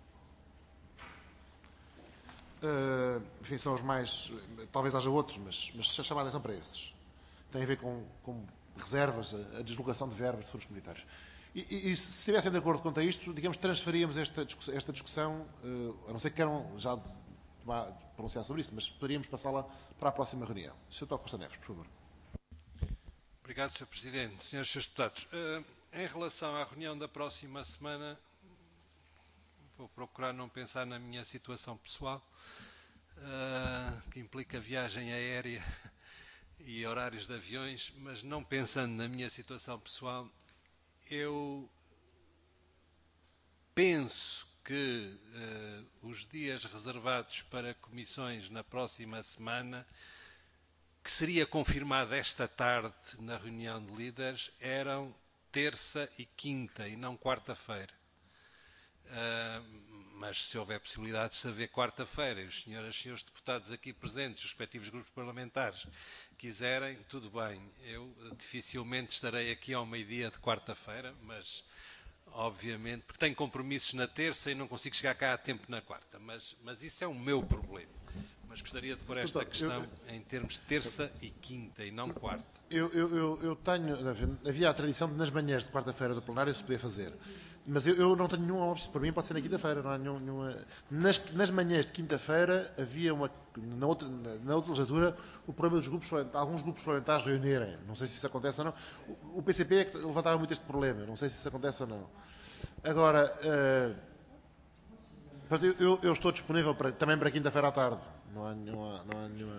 Uh, enfim, são os mais... Talvez haja outros, mas, mas chamo a atenção para esses. Tem a ver com, com reservas, a, a deslocação de verbas de fundos comunitários. E, e, e se estivessem de acordo quanto a isto, digamos, transferíamos esta discussão, esta discussão uh, a não ser que queiram já de, de pronunciar sobre isso, mas poderíamos passá-la para a próxima reunião. senhor Doutor Costa Neves, por favor.
Obrigado, senhor Presidente. senhores e senhores deputados, uh, em relação à reunião da próxima semana, vou procurar não pensar na minha situação pessoal, uh, que implica viagem aérea e horários de aviões, mas não pensando na minha situação pessoal, eu penso que uh, os dias reservados para comissões na próxima semana, que seria confirmado esta tarde na reunião de líderes, eram terça e quinta e não quarta-feira. Uh, mas se houver possibilidade de saber quarta-feira e os senhoras e senhores deputados aqui presentes, os respectivos grupos parlamentares, quiserem, tudo bem. Eu dificilmente estarei aqui ao meio-dia de quarta-feira, mas obviamente, porque tenho compromissos na terça e não consigo chegar cá a tempo na quarta, mas, mas isso é o meu problema. Mas gostaria de pôr esta questão eu, em termos de terça e quinta e não quarta.
Eu, eu, eu, eu tenho, havia a tradição de nas manhãs de quarta-feira do plenário se poder fazer, mas eu, eu não tenho nenhuma opção, para mim pode ser na quinta-feira, não há nenhum, nenhuma... Nas, nas manhãs de quinta-feira havia uma, na outra, na outra legislatura, o problema dos grupos, alguns grupos parlamentares reunirem, não sei se isso acontece ou não. O, o P C P é que levantava muito este problema, não sei se isso acontece ou não. Agora, uh, eu, eu, eu estou disponível para, também para quinta-feira à tarde. Não há nenhuma... Não há nenhuma...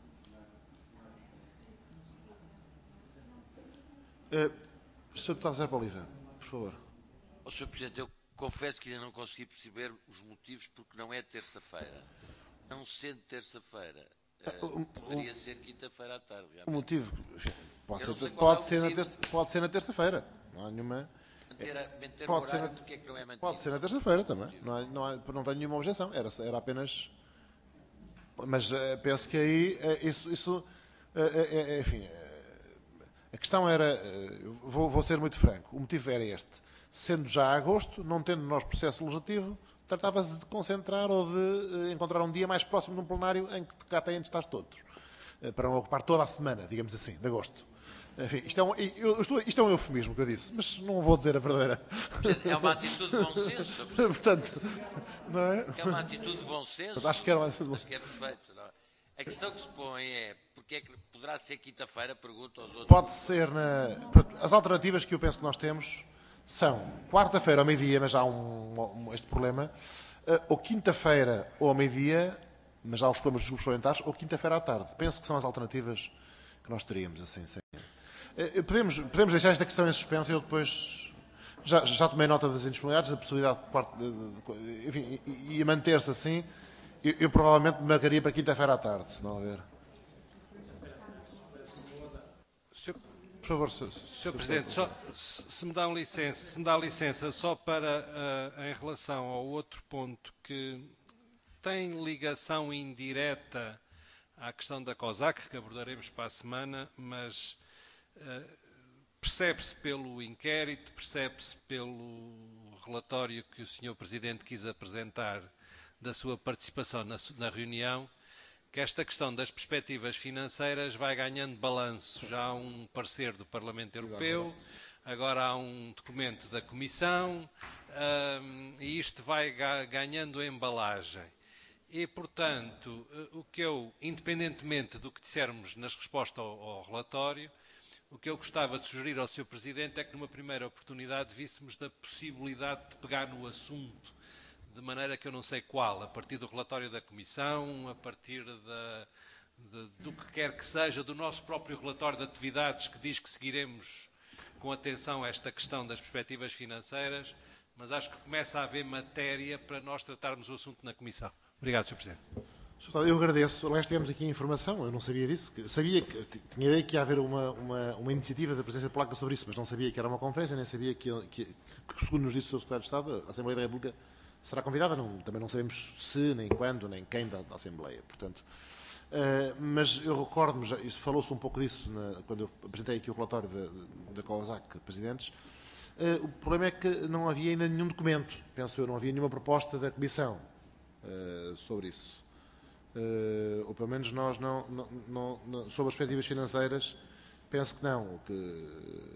Uh, senhor Deputado Zé Oliveira, por favor.
Oh, senhor Presidente, eu confesso que ainda não consegui perceber os motivos porque não é terça-feira. Não sendo terça-feira, uh, uh, poderia uh, ser quinta-feira à tarde. Realmente.
O motivo pode ser, pode, é ser motivo. Terça, pode ser na terça-feira. Não há nenhuma...
Manter, a, manter
pode,
horário,
ser na,
porque é que não é mantido?
Pode ser na terça-feira também. Não, há, não, há, não tenho nenhuma objeção. Era, era apenas... Mas uh, penso que aí uh, isso, isso uh, uh, uh, enfim, uh, a questão era, uh, vou, vou ser muito franco, o motivo era este, sendo já agosto, não tendo nós processo legislativo, tratava-se de concentrar ou de uh, encontrar um dia mais próximo de um plenário em que cá têm de estar todos, uh, para não ocupar toda a semana, digamos assim, de agosto. Enfim, isto é, um, eu estou, isto é um eufemismo que eu disse, mas não vou dizer a verdadeira.
É uma atitude de bom senso.
Portanto, não é?
É uma atitude de bom senso.
Acho que era uma atitude de bom senso.
Acho que é perfeito. Não? A questão que se põe é, porque é que poderá ser quinta-feira, pergunto aos outros.
Pode ser, na, as alternativas que eu penso que nós temos são quarta-feira ao meio-dia, mas há um, um, este problema, ou quinta-feira ou ao meio-dia, mas há os problemas dos grupos parlamentares, ou quinta-feira à tarde. Penso que são as alternativas que nós teríamos, assim, sem... Podemos, podemos deixar esta questão em suspenso e eu depois já, já tomei nota das indisponibilidades, da possibilidade de parte de, de, de, enfim, e a manter-se assim, eu, eu provavelmente me marcaria para quinta-feira à tarde, se não houver. Por favor, senhor
Presidente, só, se me dá um licença, se me dá licença só para uh, em relação ao outro ponto que tem ligação indireta à questão da COSAC, que abordaremos para a semana, mas Uh, percebe-se pelo inquérito, percebe-se pelo relatório que o senhor Presidente quis apresentar da sua participação na, na reunião, que esta questão das perspectivas financeiras vai ganhando balanço. Já há um parecer do Parlamento Europeu, agora há um documento da Comissão, uh, e isto vai ga ganhando embalagem. E, portanto, uh, o que eu, independentemente do que dissermos nas respostas ao, ao relatório, o que eu gostava de sugerir ao senhor Presidente é que, numa primeira oportunidade, víssemos da possibilidade de pegar no assunto, de maneira que eu não sei qual, a partir do relatório da Comissão, a partir da, de, do que quer que seja, do nosso próprio relatório de atividades, que diz que seguiremos com atenção esta questão das perspectivas financeiras, mas acho que começa a haver matéria para nós tratarmos o assunto na Comissão. Obrigado, senhor Presidente.
Eu agradeço. Aliás, tivemos aqui informação, eu não sabia disso. Sabia que tinha ideia que ia haver uma, uma, uma iniciativa da presidência polaca sobre isso, mas não sabia que era uma conferência, nem sabia que, que, que segundo nos disse o senhor Secretário de Estado, a Assembleia da República será convidada. Não, também não sabemos se, nem quando, nem quem da, da Assembleia. Portanto, uh, mas eu recordo-me, falou-se um pouco disso na, quando eu apresentei aqui o relatório da, da COSAC, presidentes. Uh, o problema é que não havia ainda nenhum documento, penso eu, não havia nenhuma proposta da Comissão uh, sobre isso. Uh, ou pelo menos nós não, não, não, não, sobre as perspectivas financeiras, penso que não. Que,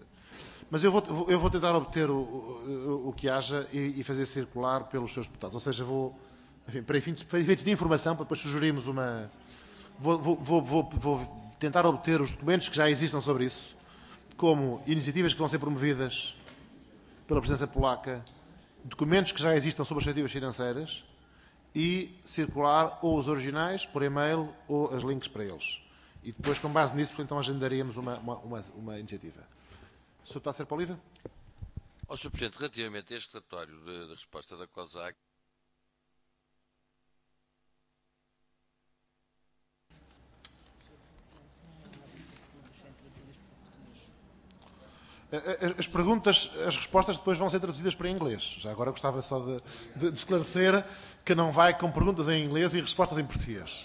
mas eu vou, eu vou tentar obter o, o, o que haja e, e fazer circular pelos seus deputados. Ou seja, vou, enfim, para efeitos, para efeitos de informação, para depois sugerirmos uma... Vou, vou, vou, vou, vou tentar obter os documentos que já existam sobre isso, como iniciativas que vão ser promovidas pela presidência polaca, documentos que já existam sobre as perspectivas financeiras e circular ou os originais por e-mail ou as links para eles. E depois, com base nisso, então agendaríamos uma, uma, uma, uma iniciativa. senhor Deputado Serpa Oliva?
Ó, senhor Presidente, relativamente a este relatório da resposta da COSAC,
As perguntas, as respostas depois vão ser traduzidas para inglês. Já agora gostava só de, de, de esclarecer que não vai com perguntas em inglês e respostas em português.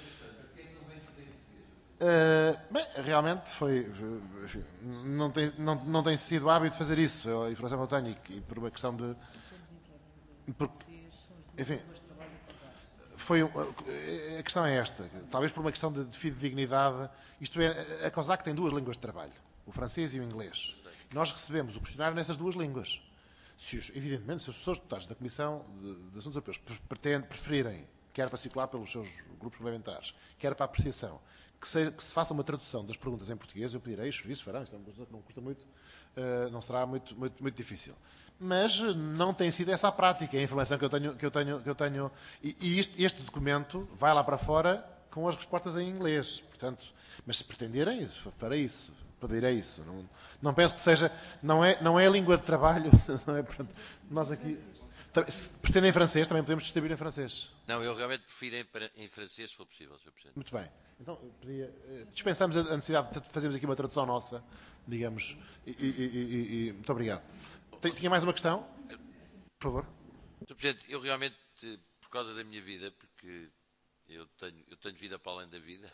Uh, bem, realmente foi. Enfim, não, tem, não, não tem sido hábito fazer isso, a informação que eu tenho, e, e por uma questão de. Porque, enfim, foi, a questão é esta, talvez por uma questão de, de fidedignidade. Isto é, a COSAC tem duas línguas de trabalho, o francês e o inglês. Nós recebemos o questionário nessas duas línguas. Se os, evidentemente, se os professores deputados da Comissão de, de Assuntos Europeus pretendem, preferirem, quer para circular pelos seus grupos parlamentares, quer para a apreciação, que se, que se faça uma tradução das perguntas em português, eu pedirei, os serviços farão, isto é uma coisa que não custa muito, uh, não será muito, muito, muito difícil. Mas não tem sido essa a prática, é a informação que eu tenho, que eu tenho, que eu tenho e, e este, este documento vai lá para fora com as respostas em inglês, portanto, mas se pretenderem, farei isso. Pedirei isso. Não, não penso que seja. Não é, não é a língua de trabalho. Não é, pronto, nós aqui. Se pretendem em francês, também podemos distribuir em francês.
Não, eu realmente prefiro em, em francês, se for possível, senhor Presidente.
Muito bem. Então, eu pedia, dispensamos a necessidade de fazermos aqui uma tradução nossa, digamos. E, e, e, e muito obrigado. Tinha mais uma questão? Por favor.
senhor Presidente, eu realmente, por causa da minha vida, porque eu tenho, eu tenho vida para além da vida.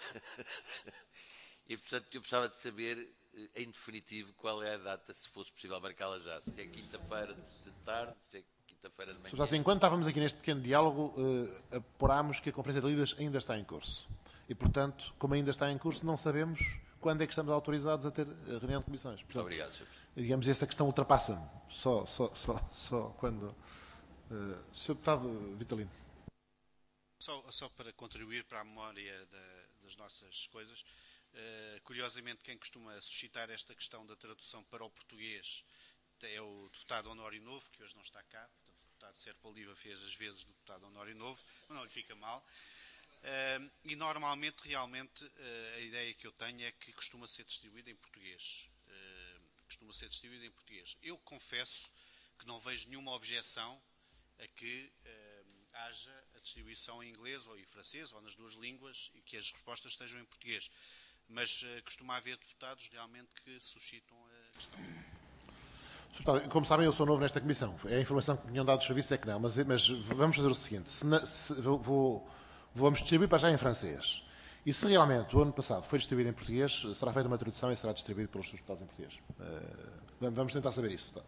E, portanto, eu precisava de saber, em definitivo, qual é a data, se fosse possível marcá-la já. Se é quinta-feira de tarde, se é quinta-feira de manhã.
Assim, enquanto estávamos aqui neste pequeno diálogo, uh, apurámos que a Conferência de Líderes ainda está em curso. E, portanto, como ainda está em curso, não sabemos quando é que estamos autorizados a ter a reunião de comissões. Portanto,
muito obrigado, senhor Presidente.
Digamos, essa questão ultrapassa-me. Só, só, só, só quando... Uh, senhor Deputado Vitalino.
Só, só para contribuir para a memória da, das nossas coisas... Uh, curiosamente, quem costuma suscitar esta questão da tradução para o português é o deputado Honório Novo, que hoje não está cá. Portanto, o deputado Serpa Oliva fez as vezes do deputado Honório Novo, mas não lhe fica mal. Uh, e normalmente, realmente, uh, a ideia que eu tenho é que costuma ser distribuída em português. Uh, costuma ser distribuída em português. Eu confesso que não vejo nenhuma objeção a que uh, haja a distribuição em inglês ou em francês, ou nas duas línguas, e que as respostas estejam em português. Mas uh, costuma haver deputados realmente que suscitam a questão.
Como sabem, eu sou novo nesta comissão. É a informação que me tinham dado os serviços é que não. Mas, mas vamos fazer o seguinte. Se na, se, vou, vamos distribuir para já em francês. E se realmente o ano passado foi distribuído em português, será feita uma tradução e será distribuído pelos seus deputados em português. Uh, vamos tentar saber isso. Tá?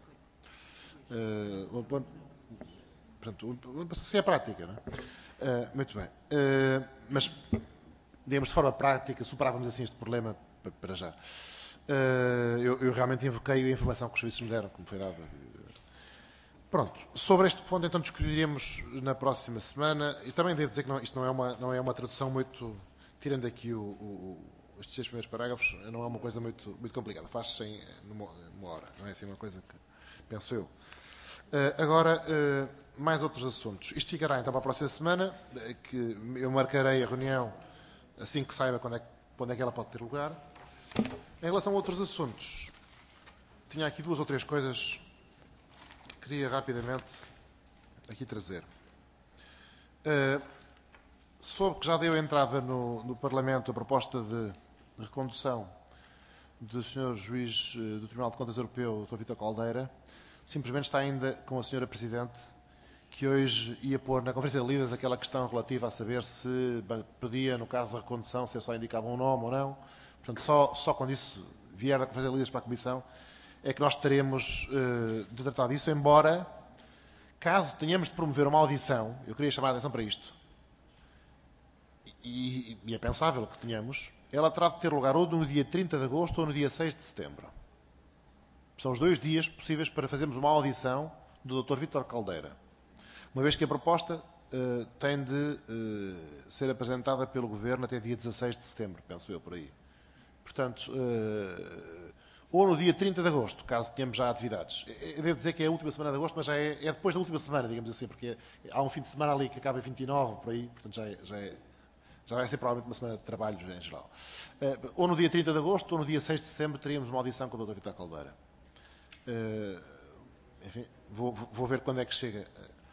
Uh, portanto, se é prática, não é? Uh, muito bem. Uh, mas... digamos, de forma prática, superávamos assim este problema para já. Uh, eu, eu realmente invoquei a informação que os serviços me deram, como foi dada. Pronto. Sobre este ponto, então, discutiremos na próxima semana. E também devo dizer que não, isto não é, uma, não é uma tradução muito... Tirando aqui o, o, estes seis primeiros parágrafos, não é uma coisa muito, muito complicada. Faz-se em numa, numa hora. Não é assim uma coisa que penso eu. Uh, agora, uh, mais outros assuntos. Isto ficará, então, para a próxima semana, que eu marcarei a reunião assim que saiba quando é, quando é que ela pode ter lugar. Em relação a outros assuntos, tinha aqui duas ou três coisas que queria rapidamente aqui trazer. Uh, soube que já deu entrada no, no Parlamento a proposta de recondução do senhor Juiz uh, do Tribunal de Contas Europeu, doutor Vítor Caldeira. Simplesmente está ainda com a senhora Presidente, que hoje ia pôr na Conferência de Líderes aquela questão relativa a saber se podia, no caso da recondução, ser só indicado um nome ou não. Portanto, só, só quando isso vier da Conferência de Líderes para a Comissão é que nós teremos uh, de tratar disso, embora, caso tenhamos de promover uma audição, eu queria chamar a atenção para isto, e, e é pensável que tenhamos, ela terá de ter lugar ou no dia trinta de agosto ou no dia seis de setembro. São os dois dias possíveis para fazermos uma audição do doutor Vítor Caldeira. Uma vez que a proposta uh, tem de uh, ser apresentada pelo Governo até dia dezasseis de setembro, penso eu, por aí. Portanto, uh, ou no dia trinta de agosto, caso tenhamos já atividades. Eu devo dizer que é a última semana de agosto, mas já é, é depois da última semana, digamos assim, porque é, há um fim de semana ali que acaba em vinte e nove, por aí, portanto já, é, já, é, já vai ser provavelmente uma semana de trabalho em geral. Uh, ou no dia trinta de agosto, ou no dia seis de setembro, teríamos uma audição com o doutor Vital Caldeira. Uh, enfim, vou, vou ver quando é que chega.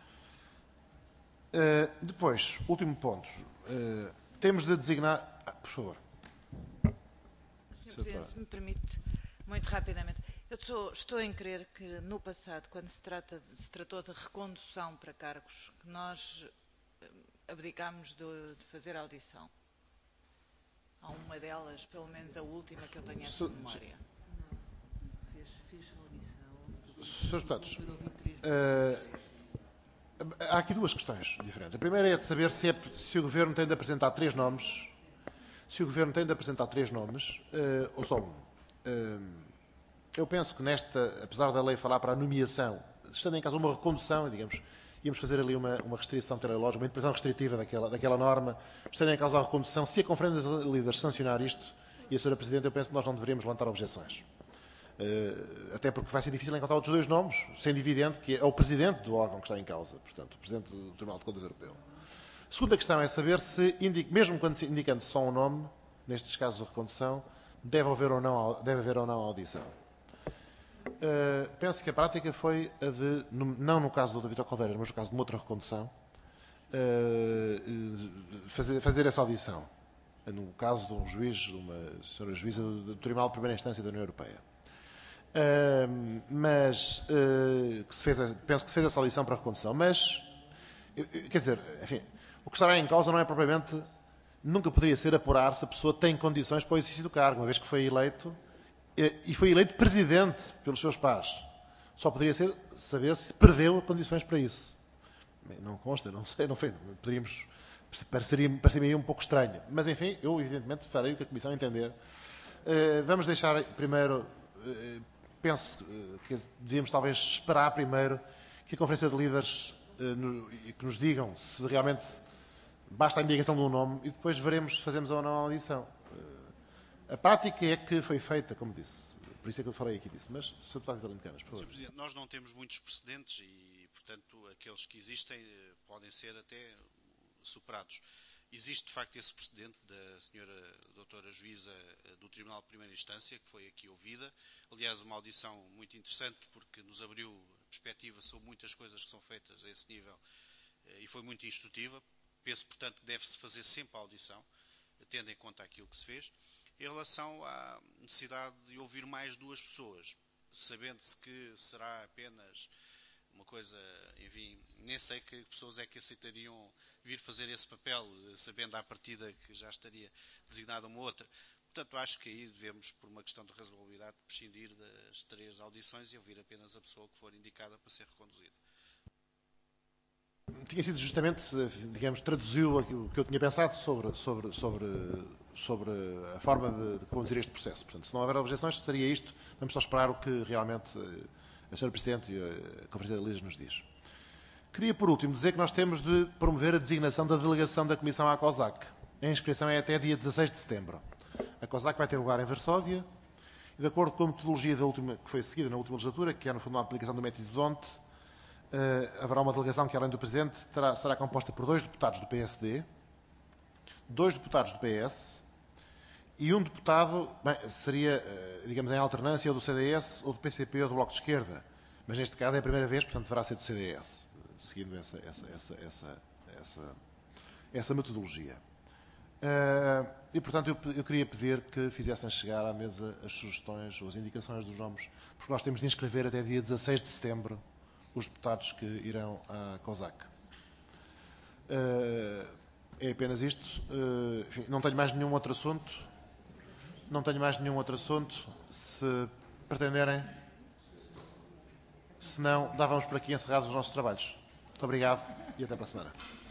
Uh, depois, último ponto. Uh, temos de designar... Ah, por favor.
senhor Presidente, se me permite, muito rapidamente. Eu estou, estou em crer que no passado, quando se, trata de, se tratou de recondução para cargos, que nós abdicámos de, de fazer audição. Há uma delas, pelo menos a última que eu tenho essa memória.
Não, fez, fez audição.
senhores Deputados, uh, há aqui duas questões diferentes. A primeira é de saber se, é, se o Governo tem de apresentar três nomes, se o Governo tem de apresentar três nomes, uh, ou só um. Uh, eu penso que nesta, apesar da lei falar para a nomeação, estando em caso uma recondução, digamos, íamos fazer ali uma, uma restrição teleológica, uma interpretação restritiva daquela, daquela norma, estando em causa a recondução, se a Conferência de Líderes sancionar isto, e a senhora Presidente, eu penso que nós não deveríamos levantar objeções. Uh, até porque vai ser difícil encontrar outros dois nomes, sendo evidente que é o Presidente do órgão que está em causa, portanto, o Presidente do Tribunal de Contas Europeu. A segunda questão é saber se, mesmo quando se indicando só um nome, nestes casos de recondução, deve haver ou não, deve haver ou não audição. Uh, penso que a prática foi a de, não no caso do doutor Vitor Caldeira, mas no caso de uma outra recondução, uh, fazer, fazer essa audição. No caso de um juiz, de uma senhora juíza do Tribunal de Primeira Instância da União Europeia. Uh, mas uh, que se fez, penso que se fez essa audição para a recondução. Mas, eu, eu, quer dizer, enfim, o que estará em causa não é propriamente, nunca poderia ser apurar se a pessoa tem condições para o exercício do cargo, uma vez que foi eleito e foi eleito presidente pelos seus pares. Só poderia ser saber se perdeu condições para isso. Não consta, não sei, não foi. Poderíamos, pareceria, pareceria um pouco estranho. Mas, enfim, eu, evidentemente, farei o que a Comissão entender. Uh, vamos deixar primeiro, uh, penso uh, que devíamos talvez esperar primeiro que a Conferência de Líderes uh, no, que nos digam se realmente basta a indicação de um nome e depois veremos se fazemos ou não a audição. A prática é que foi feita, como disse. Por isso é que eu falei aqui disso. Mas, senhor Deputado Vitalino Canas, por favor.
senhor Presidente, nós não temos muitos precedentes e, portanto, aqueles que existem podem ser até superados. Existe, de facto, esse precedente da senhora doutora juíza do Tribunal de Primeira Instância, que foi aqui ouvida. Aliás, uma audição muito interessante, porque nos abriu perspectiva sobre muitas coisas que são feitas a esse nível e foi muito instrutiva. Penso, portanto, que deve-se fazer sempre a audição, tendo em conta aquilo que se fez. Em relação à necessidade de ouvir mais duas pessoas, sabendo-se que será apenas uma coisa, enfim, nem sei que pessoas é que aceitariam vir fazer esse papel, sabendo à partida que já estaria designada uma outra. Portanto, acho que aí devemos, por uma questão de razoabilidade, prescindir das três audições e ouvir apenas a pessoa que for indicada para ser reconduzida.
Tinha sido justamente, digamos, traduziu o que eu tinha pensado sobre, sobre, sobre, sobre a forma de, de conduzir este processo. Portanto, se não houver objeções, seria isto. Vamos só esperar o que realmente a senhora Presidente e a Conferência de Líderes nos diz. Queria, por último, dizer que nós temos de promover a designação da delegação da Comissão à COSAC. A inscrição é até dia dezasseis de setembro. A COSAC vai ter lugar em Varsóvia e, de acordo com a metodologia da última, que foi seguida na última legislatura, que é, no fundo, uma aplicação do método D O N T, Uh, haverá uma delegação que, além do Presidente, terá, será composta por dois deputados do P S D, dois deputados do P S e um deputado, bem, seria, uh, digamos, em alternância, ou do C D S, ou do P C P, ou do Bloco de Esquerda. Mas, neste caso, é a primeira vez, portanto, deverá ser do C D S, seguindo essa, essa, essa, essa, essa, essa metodologia. Uh, e, portanto, eu, eu queria pedir que fizessem chegar à mesa as sugestões ou as indicações dos nomes, porque nós temos de inscrever até dia dezasseis de setembro os deputados que irão à COSAC. Uh, é apenas isto. Uh, enfim, não tenho mais nenhum outro assunto. Não tenho mais nenhum outro assunto. Se pretenderem, se não, dávamos por aqui encerrados os nossos trabalhos. Muito obrigado e até para a semana.